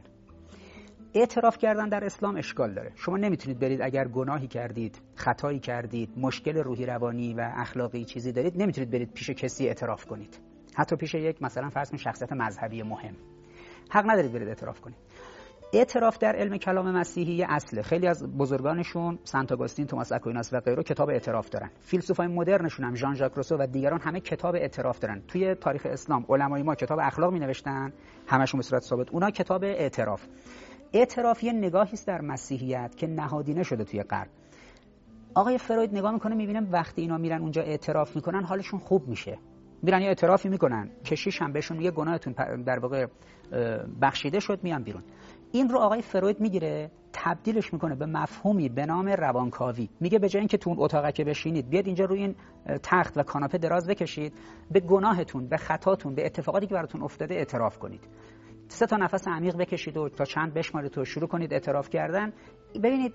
اعتراف کردن در اسلام اشکال داره. شما نمیتونید برید اگر گناهی کردید، خطایی کردید، مشکل روحی روانی و اخلاقی چیزی دارید، نمیتونید برید پیش کسی اعتراف کنید. حتی پیش یک مثلا فرض کنید شخصیت مذهبی مهم. حق ندارید برید اعتراف کنید. اعتراف در علم کلام مسیحی اصله. خیلی از بزرگانشون سنت آگوستین، توماس آکویناس و غیره کتاب اعتراف دارن. فیلسوفای مدرنشون هم ژان ژاک روسو و دیگران همه کتاب اعتراف دارن. توی تاریخ اسلام علمای ما کتاب اخلاق می‌نوشتن، همشون به صورت ثابت. اونا کتاب اعتراف. اعتراف یه نگاهی است در مسیحیت که نهادینه شده توی غرب. آقای فروید نگاه میکنه میبینه وقتی اینا میرن اونجا اعتراف میکنن حالشون خوب میشه. میرن یه اعترافی میکنن، کشیش هم بهشون میگه گناهتون در واقع بخشیده شد، میان بیرون. این رو آقای فروید میگیره تبدیلش میکنه به مفهومی به نام روانکاوی. میگه به جای اینکه تو اون اتاقه که بشینید، بیاد اینجا روی این تخت و کاناپه دراز بکشید، به گناهتون، به خطاتون، به اتفاقاتی که براتون افتاده اعتراف کنید. سه تا نفس عمیق بکشید و تا چند بشمارید و شروع کنید اعتراف کردن. ببینید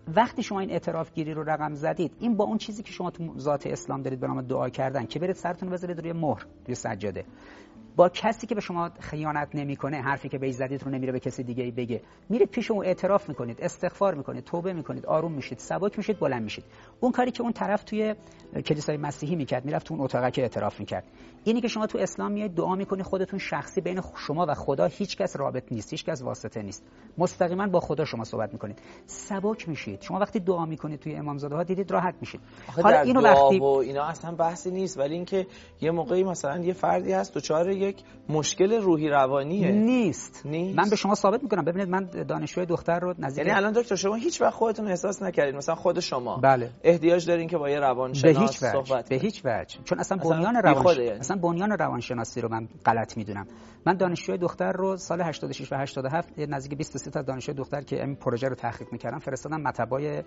وقتی شما این اعتراف گیری رو رقم زدید، این با اون چیزی که شما تو ذات اسلام دارید به نام دعا کردن که برید سرتون بذارید روی مهر، روی سجاده، با کسی که به شما خیانت نمیکنه، حرفی که بهش زدید رو نمیره به کسی دیگه ای بگه، میرید پیش اون اعتراف میکنید، استغفار میکنید، توبه میکنید، آروم میشید، سبک میشید، بلند میشید. اون کاری که اون طرف توی کلیسای مسیحی میکرد، میرفت تو اون اتاقه که اعتراف میکرد. اینی که شما تو اسلام میایید دعا میکنید، خودتون شخصی، بین شما و خدا هیچ کس رابط نیست، هیچ کس واسطه نیست، مستقیما با خدا شما صحبت میکنید، سبک میشید. شما وقتی دعا میکنید توی امامزاده ها دیدید راحت میشید. حالا اینو وقتی و اینا اصلا بحثی نیست، ولی اینکه یه موقعی مثلا یه فردی هست دچار یک مشکل روحی روانیه، نیست. نیست من به شما ثابت میکنم. ببینید من دانشجوی دختر رو نزدیک، یعنی الان دکتر شما هیچ وقت خودتون احساس نکردید مثلا خود شما بله. احتیاج دارین که با یه روانشناس صحبت به هیچ وجه، چون اصلا بنیان روانشناسی یعنی. اصلا بنیان روانشناسی رو من غلط میدونم. من دانشجوی دختر رو سال هشتاد و شش و هشتاد و هفت نزدیک بیست و سه تا دانشجوی دختر که این پروژه رو تحقیق میکردم فرستادم مطبای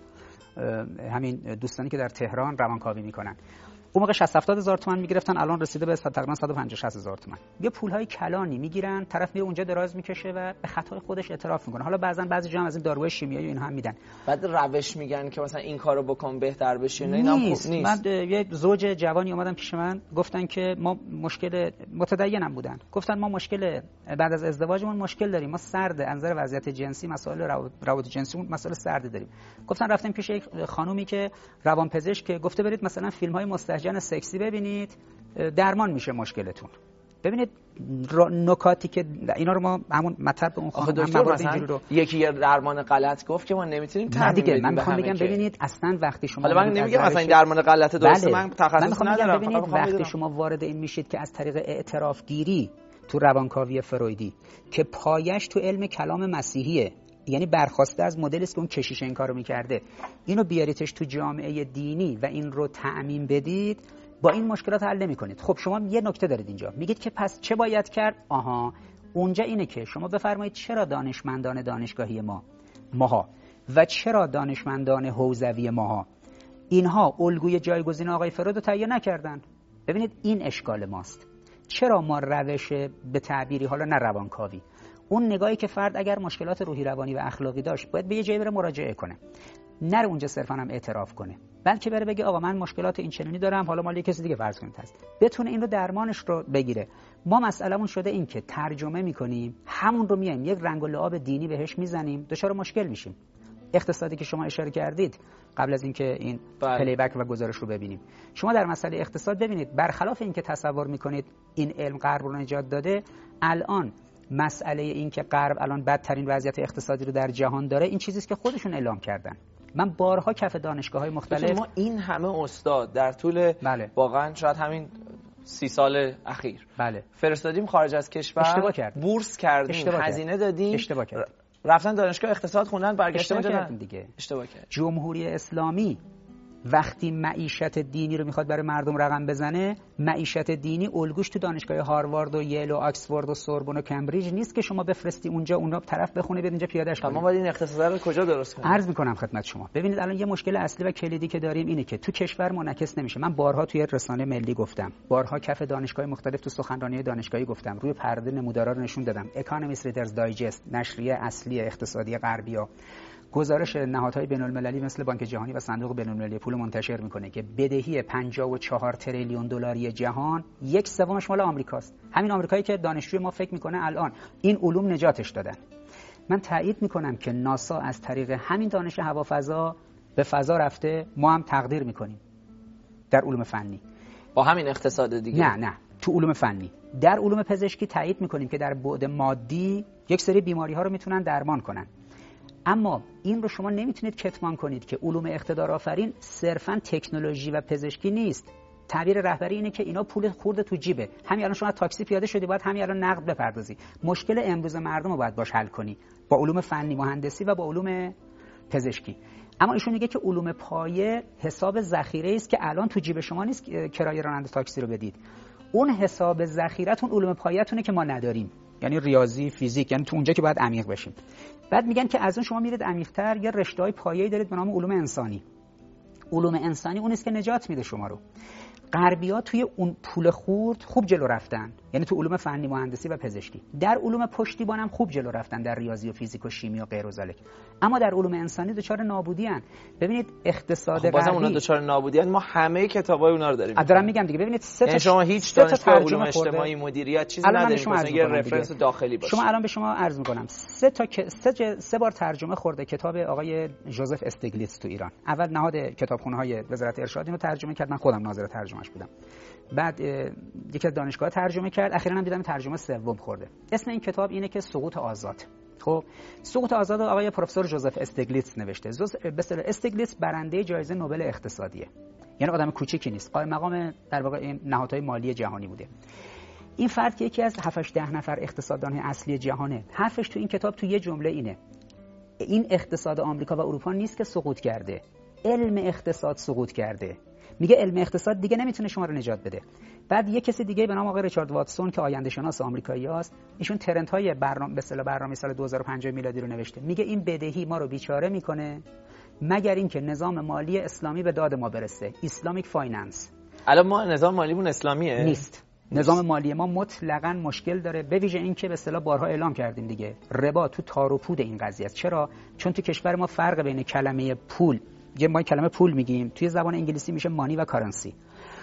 همین دوستانی که در تهران روانکاوی میکنن. اون موقع شصت هفتاد هزار تومان میگرفتن، الان رسیده به تقریبا صد و پنجاه شصت هزار تومان. یه پولهای کلانی میگیرن، طرف میره اونجا دراز میکشه و به خطای خودش اعتراف میکنه. حالا بعضن بعضی جا هم از این داروهای شیمیایی اینها هم میدن. بعد روش میگن که مثلا این کارو بکن بهتر بشی. نه اینا نیست. نیست. من یه زوج جوانی اومدن پیش من گفتن که ما مشکل متدینم بودن. گفتن ما مشکل بعد از ازدواجمون مشکل داریم. ما سرد انظر وضعیت جنسی، مسائل روابط جنسیمون مسائل سرد داریم. گفتن رفتیم پیش یک خانومی که روانپزشک که گفته برید مثلا فیلم‌های مستهجن سکسی ببینید، درمان میشه مشکلتون. ببینید نکاتی که اینا رو ما همون مطلب اون خانم هم مثلا رو یکی یه درمان غلط گفت که ما نمیتونیم تعمیم بدیم. من میخوام بگم ببینید اصلا وقتی شما حالا من نمیگم مثلا این درمان غلط درسته، بله. من تخصص من ندارم. ببینید وقتی بدونم. شما وارد این میشید که از طریق اعتراف گیری تو روانکاوی فرویدی که پایش تو علم کلام مسیحیه، یعنی برخواسته از مدلی است که اون کشیش این کارو میکرده، اینو بیاریدش تو جامعه دینی و این رو تعمیم بدید، با این مشکلات حل نمی‌کنید. خب شما یه نکته دارید اینجا، میگید که پس چه باید کرد؟ آها، اونجا اینه که شما بفرمایید چرا دانشمندان دانشگاهی ما ماها و چرا دانشمندان حوزوی ماها اینها الگوی جایگزین آقای فروید رو تهیه نکردن؟ ببینید این اشکال ماست. چرا ما روش به تعبیری حالا نه روانکاوی، اون نگاهی که فرد اگر مشکلات روحی روانی و اخلاقی داشت باید به یه جایی بره مراجعه کنه، نره اونجا صرفا هم اعتراف کنه، بلکه بره بگه آقا من مشکلات این چنینی دارم، حالا مال کسی دیگه فرض کنید هست، بتونه این رو درمانش رو بگیره. ما مسئلهمون شده این که ترجمه میکنیم، همون رو میایم یک رنگ و لعاب دینی بهش میزنیم، دچار مشکل میشیم. اقتصادی که شما اشاره کردید قبل از اینکه این پلی بک و گزارش رو ببینیم، شما در مسئله اقتصاد ببینید برخلاف اینکه تصور میکنید این علم غرب رو نجات داده، الان مسئله این که غرب الان بدترین وضعیت اقتصادی رو در جهان داره این چیزیست که خودشون اعلام کردن. من بارها کف دانشگاه‌های مختلف ما این همه استاد در طول بله. واقعا شاید همین سی سال اخیر بله. فرستادیم خارج از کشور، اشتباه کرد. بورس کردیم، هزینه دادیم، اشتباه کرد. رفتن دانشگاه اقتصاد خوندن، برگشتن اشتباه کردن دیگه. اشتباه کرد. جمهوری اسلامی وقتی معیشت دینی رو میخواد برای مردم رقم بزنه، معیشت دینی الگوش تو دانشگاه هاروارد و ییل و آکسفورد و سوربن و کمبریج نیست که شما بفرستی اونجا اونا طرف بخونه بیاد اینجا پیادهش کنه. ما باید این اقتصاد رو کجا درست کنیم؟ عرض میکنم خدمت شما. ببینید الان یه مشکل اصلی و کلیدی که داریم اینه که تو کشور منعکس نمیشه. من بارها توی رسانه ملی گفتم، بارها کف دانشگاه مختلف تو سخنرانی دانشگاهی گفتم، روی پرده نمودارا رو نشون دادم. اکانومیست ریدرز دایجست، نشریه اصلی اقتصادی غربیا، گزارش نهادهای بین‌المللی مثل بانک جهانی و صندوق بین‌المللی پول منتشر میکنه که بدهی پنجاه و چهار تریلیون دلاری جهان یک سومش مال آمریکاست. همین آمریکایی که دانشجوی ما فکر میکنه الان این علوم نجاتش دادن. من تایید میکنم که ناسا از طریق همین دانش هوافضا به فضا رفته، ما هم تقدیر میکنیم در علوم فنی با همین اقتصاد دیگه. نه نه تو علوم فنی، در علوم پزشکی تایید میکنیم که در بعد مادی یک سری بیماری ها رو میتونن درمان کنن. اما این رو شما نمیتونید کتمان کنید که علوم اقتدار آفرین صرفاً تکنولوژی و پزشکی نیست. تعبیر رهبری اینه که اینا پول خورده تو جیبه. همین الان شما تاکسی پیاده شدی باید همین الان نقد بپردازی. مشکل امروز مردم رو باید باش حل کنی با علوم فنی مهندسی و با علوم پزشکی. اما ایشون میگه که علوم پایه حساب ذخیره است که الان تو جیب شما نیست کرایه راننده تاکسی رو بدید. اون حساب ذخیره‌تون علوم پایه‌تونه که ما نداریم. یعنی ریاضی، فیزیک، یعنی تو اونجا که باید عمیق بشیم. بعد میگن که از اون شما میرید عمیق‌تر، یه رشته‌های پایه‌ای دارید به نام علوم انسانی. علوم انسانی اون است که نجات میده شما رو. غربی‌ها توی اون پول خورد خوب جلو رفتن، یعنی تو علوم فنی، مهندسی و پزشکی. در علوم پشتیبان هم خوب جلو رفتن، در ریاضی و فیزیک و شیمی و غیر و ذالک. اما در علوم انسانی دچار نابودی ان. ببینید اقتصاد غربی، بازم اونا دچار نابودی ان. ما همه کتابای اونا رو داریم. دارم میگم دیگه. ببینید سه تا شما هیچ دانشگاه علوم اجتماعی مدیریت چیزی ندارید مثلا یه رفرنس داخلی باشه. شما الان به شما عرض می‌کنم سه تا سه, سه بار ترجمه خورده کتاب آقای ژوزف استگلیتس تو ایران. اول نهاد کتابخونه‌های وزارت ارشاد اینو ترجمه کرد، من خودم ناظر ترجمهش بودم. بعد یکی از دانشگاه ترجمه کرد، اخیراً هم دیدم ترجمه سوم خورده. اسم این کتاب اینه که سقوط آزاد. خب سقوط آزاد آقای پروفسور ژوزف استگلیتس نوشته. بسیار استگلیتس برنده جایزه نوبل اقتصادیه، یعنی آدم کوچیکی نیست، قائم مقام در واقع این نهادهای مالی جهانی بوده. این فرد که یکی از هفت ده نفر اقتصاددان اصلی جهانه، حرفش تو این کتاب تو یه جمله اینه: این اقتصاد آمریکا و اروپا نیست که سقوط کرده، علم اقتصاد سقوط کرده. میگه علم اقتصاد دیگه نمیتونه شما رو نجات بده. بعد یه کسی دیگه به نام آقای ریچارد واتسون که آینده شناس آمریکایی‌است، ایشون ترندهای برنامه به اصطلاح برنامه سال دو هزار و پنجاه میلادی رو نوشته. میگه این بدهی ما رو بیچاره میکنه مگر اینکه نظام مالی اسلامی به داد ما برسه. اسلامیک فایننس. الان ما نظام مالیمون اسلامیه؟ نیست. نظام مالی ما مطلقاً مشکل داره، به ویژه اینکه به اصطلاح بارها اعلام کردیم دیگه، ربا تو تار و پود این قضیه است. چرا؟ چون تو کشور ما فرق بین کلمه پول، یه ما کلمه پول میگیم، توی زبان انگلیسی میشه مانی و کارنسی.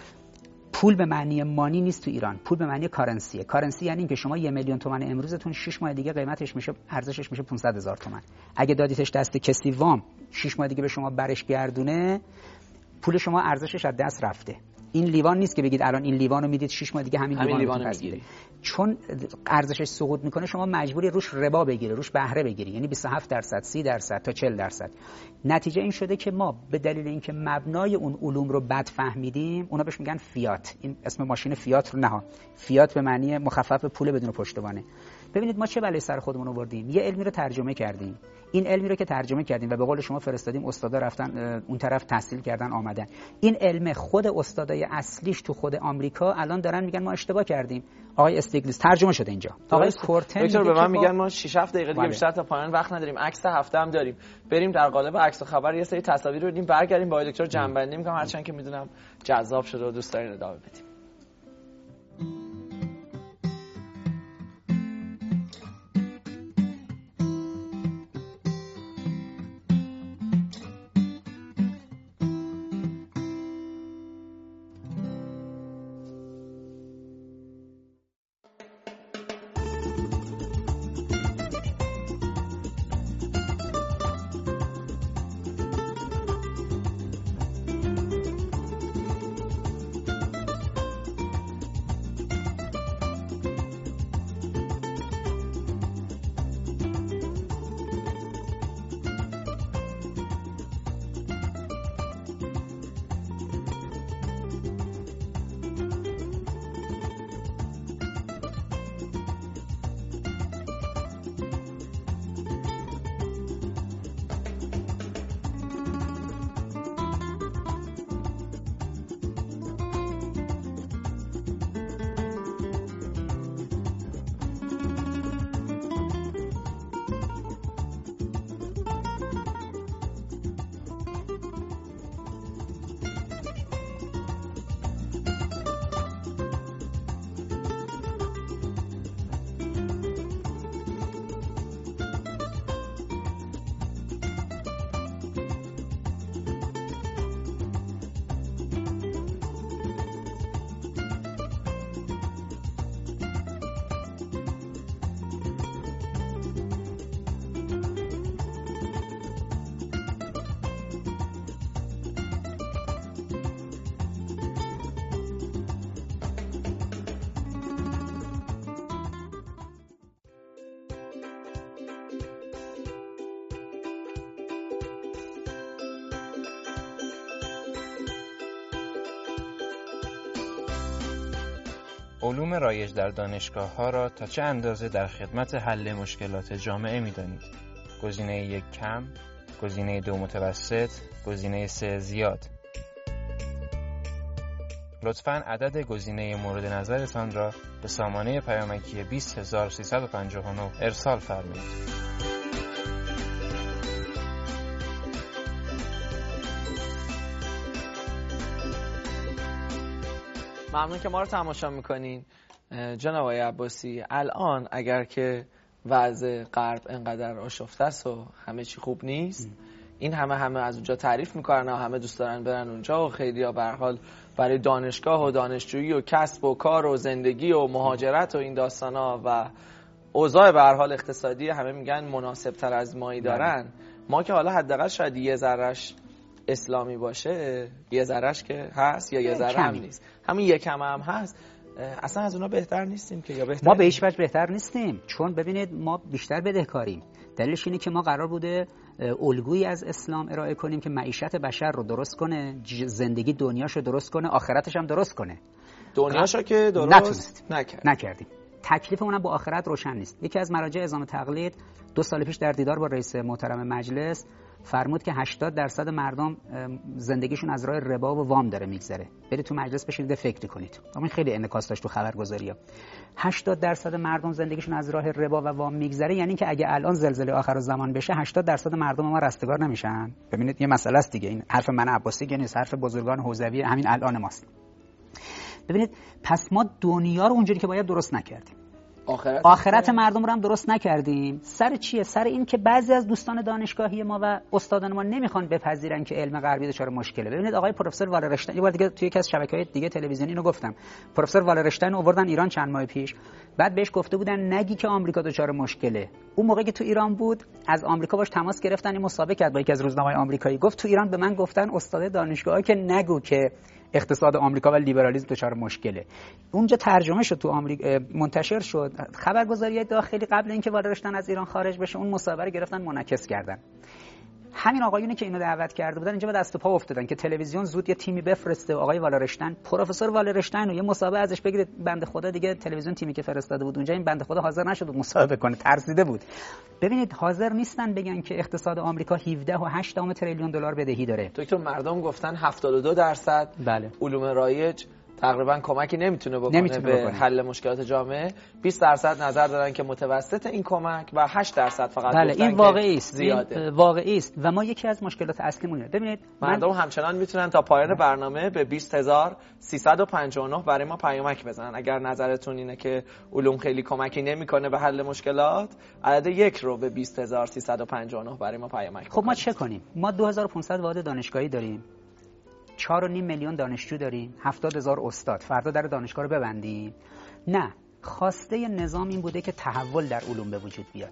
پول به معنی مانی نیست تو ایران، پول به معنی کارنسیه. کارنسی یعنی اینکه شما یه میلیون تومان امروزتون شش ماه دیگه قیمتش میشه، ارزشش میشه پانصد هزار تومان. اگه دادیتش دست کسی وام، شش ماه دیگه به شما برش گردونه، پول شما ارزشش از دست رفته. این لیوان نیست که بگید الان این لیوانو میدید شش ماه دیگه همین, همین لیوان رو میگیری. چون ارزشش سقوط میکنه شما مجبوری روش ربا بگیری، روش بهره بگیری، یعنی بیست و هفت درصد، سی درصد تا چهل درصد. نتیجه این شده که ما به دلیل اینکه مبنای اون علوم رو بد فهمیدیم، اونا بهش میگن فیات. این اسم ماشین فیات رو نه، فیات به معنی مخفف پول بدون پشتوانه. ببینید ما چه بلای سر خودمون آوردیم. یه علمی رو ترجمه کردیم، این علمی رو که ترجمه کردیم و به قول شما فرستادیم، استادا رفتن اون طرف تحصیل کردن آمدن. این علم خود استادای اصلیش تو خود آمریکا الان دارن میگن ما اشتباه کردیم. آقای استگلیتس ترجمه شده اینجا. آقای کورتن دکتر به من میگن ما شش هفت دقیقه دیگه بیشتر تا پایان وقت نداریم، عکس هفته هم داریم. بریم در قالب عکس و خبر یه سری تصاویر رو بدیم، برگردیم با دکتر جنبندی میکنم، هرچند که میدونم جذاب شده و دوست دارین ادامه بدیم. علوم رایج در دانشگاه‌ها را تا چه اندازه در خدمت حل مشکلات جامعه می‌دانید؟ گزینه یک کم، گزینه دو متوسط، گزینه سه زیاد. لطفاً عدد گزینه مورد نظرتان را به سامانه پیامکی بیست هزار و سیصد و پنجاه و نه ارسال فرمایید. ممنون که ما رو تماشا میکنین. جناب آقای عباسی، الان اگر که وضع غرب انقدر آشفته است و همه چی خوب نیست، این همه همه از اونجا تعریف میکنن و همه دوست دارن برن اونجا و خیلی ها به هر حال برای دانشگاه و دانشجویی و کسب و کار و زندگی و مهاجرت و این داستانا و اوضاع به هر حال اقتصادی همه میگن مناسب تر از مایی دارن. ما که حالا حداقل شاید یه ذره‌اش اسلامی باشه، یه ذره‌اش که هست یا یه ذره هم نیست، همین یکم هم هست، اصلا از اونا بهتر نیستیم که؟ یا بهتر ما به هیچ وجه بهتر نیستیم، چون ببینید ما بیشتر بدهکاریم. دلیلش اینه که ما قرار بوده الگویی از اسلام ارائه کنیم که معیشت بشر رو درست کنه، زندگی دنیاشو درست کنه، آخرتش هم درست کنه. دنیاشو که درست نکرد. نکردیم. تکلیف اونم با آخرت روشن نیست. یکی از مراجع اعزام تقلید دو سال پیش در دیدار با رئیس محترم مجلس فرمود که هشتاد درصد مردم زندگیشون از راه ربا و وام داره میگذره. برید تو مجلس بشینید فکر کنید. این خیلی انعکاس داشت تو خبرگزاری‌ها. هشتاد درصد مردم زندگیشون از راه ربا و وام میگذره، یعنی که اگه الان زلزله آخرالزمان بشه هشتاد درصد مردم ما رستگار نمیشن. ببینید یه مسئله است دیگه. این حرف من عباسی نیست، حرف بزرگان حوزوی همین الان ماست. ببینید پس ما دنیا رو اونجوری که باید درست نکردیم. آخرت, آخرت مردم رو هم درست نکردیم. سر چیه؟ سر این که بعضی از دوستان دانشگاهی ما و استادان ما نمیخوان بپذیرن که علم غربی دچار مشکله. ببینید آقای پروفسور والرشتاین، یه بار دیگه توی یکی از شبکه‌های دیگه تلویزیونی اینو گفتم، پروفسور والرشتاین آوردن ایران چند ماه پیش، بعد بهش گفته بودن نگی که آمریکا دچار مشکله. اون موقعی که تو ایران بود از آمریکا باش تماس گرفتن، این مسابقه کرد با یکی از روزنامه‌های آمریکایی، گفت تو ایران به من گفتن استاد دانشگاه‌ها که نگو که اقتصاد آمریکا و لیبرالیسم دچار مشکله. اونجا ترجمه شد، تو آمریکا منتشر شد. خبرگزاری داخلی قبل اینکه والرشتاین از ایران خارج بشه اون مصاحبه رو گرفتن منعکس کردن. همین آقایونی که اینو دعوت کرده بودن اینجا به دست و پا افتادن که تلویزیون زود یه تیمی بفرسته آقای والرشتاین، پروفسور والرشتاین، و یه مصاحبه ازش بگیرید. بنده خدا دیگه تلویزیون تیمی که فرستاده بود اونجا این بنده خدا حاضر نشد بود مصاحبه کنه، ترسیده بود. ببینید حاضر نیستن بگن که اقتصاد آمریکا هفده و هشت تریلیون دلار بدهی داره. دکتر مردم گفتن هفتاد و دو درصد بله. علوم رایج تقریبا کمکی نمیتونه بکنه نمیتونه به بکنه. حل مشکلات جامعه. بیست درصد نظر دارن که متوسط این کمک و هشت درصد فقط بله گفتن این واقعی است، زیاده. واقعی است و ما یکی از مشکلات اصلیمونه. ببینید مردم من... همچنان میتونن تا پایان برنامه به بیست هزار و سیصد و پنجاه و نه برای ما پیامک بزنن. اگر نظرتون اینه که علوم خیلی کمکی نمیکنه به حل مشکلات، عدد یک رو به بیست هزار و سیصد و پنجاه و نه برای ما پیامک. خب ما چه کنیم؟ ما دو هزار و پانصد واحد دانشگاهی داریم، چهار و نیم میلیون دانشجو داریم، هفتاد هزار استاد. فردا در دانشگاه رو ببندیم؟ نه، خواسته نظام این بوده که تحول در علوم به وجود بیاد.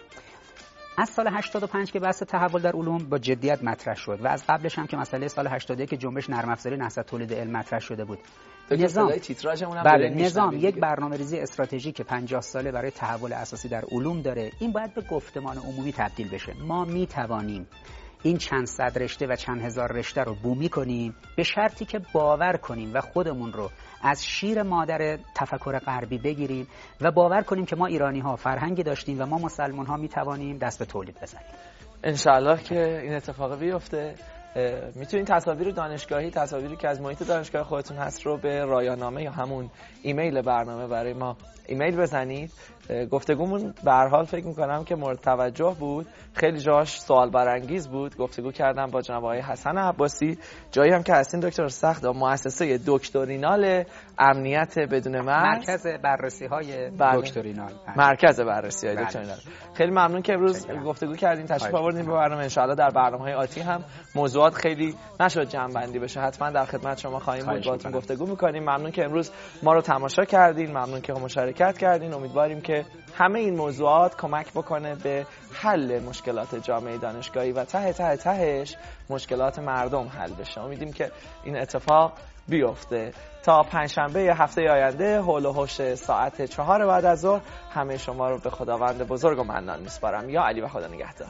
از سال هشتاد و پنج که بحث تحول در علوم با جدیت مطرح شد و از قبلش هم که مسئله سال هشتاد و یک که جنبش نرم افزاری نهضت تولید علم مطرح شده بود. نظام بله نظام یک برنامه‌ریزی استراتژیک پنجاه ساله برای تحول اساسی در علوم داره. این باید به گفتمان عمومی تبدیل بشه. ما می توانیم این چند صد رشته و چند هزار رشته رو بومی کنیم به شرطی که باور کنیم و خودمون رو از شیر مادر تفکر غربی بگیریم و باور کنیم که ما ایرانی ها فرهنگی داشتیم و ما مسلمان ها می توانیم دست به تولید بزنیم. انشالله که این اتفاق بیفته. میتونید تصاویر دانشگاهی، تصاویری که از محیط دانشگاه خودتون هست رو به رایانامه یا همون ایمیل برنامه برای ما ایمیل بزنید. گفتگومون به هر حال فکر میکنم که مورد توجه بود، خیلی جاش سوال برانگیز بود. گفتگو کردم با جناب آقای حسن عباسی، جایی هم که هستین دکتر سخت، مؤسسه دکترینال امنیت بدون مرز، مرکز بررسی های دکترینال، مرکز بررسی های دکترینال. خیلی ممنون که امروز گفتگو کردین، تشریف آوردین به برنامه. ان شاءالله در برنامه‌های آتی هم موضوعات خیلی نشد جمع بندی بشه، حتما در خدمت شما خواهیم بود، باهاتون گفتگو می‌کنیم. ممنون که امروز ما رو تماشا کردین، ممنون که مشارکت کردین. امیدواریم که همه این موضوعات کمک بکنه به حل مشکلات جامعه دانشگاهی و ته ته تهش مشکلات مردم حل بشه. امیدیم که این اتفاق بیفته. تا پنجشنبه هفته آینده حول و حوش ساعت چهار بعد از ظهر همه شما رو به خداوند بزرگ و منان میسپارم. یا علی و خدا نگهدار.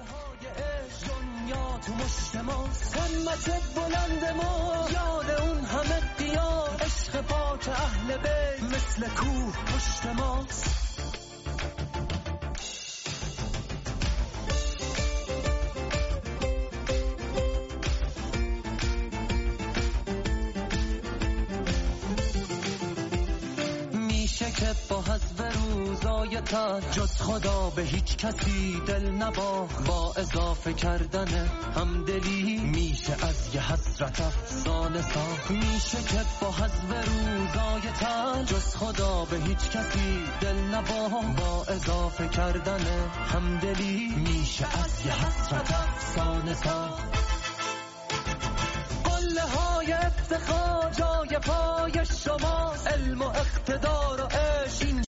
تو مشت ما همت بلند ما، یاد اون همه دیار عشق پاک اهل بیت مثل کوه پشت ماست. میشه که با حذف رو روزای تر جز خدا به هیچ کسی دل نباخت. با اضافه کردن همدلی میشه از یه حسرت افسانه ساخت. میشه که با حذف روزای تر جز خدا به هیچ کسی دل نباخت. با اضافه کردن همدلی میشه از یه حسرت افسانه ساخت. قله های افتخار جای پای شما، علم و اقتدار و عشق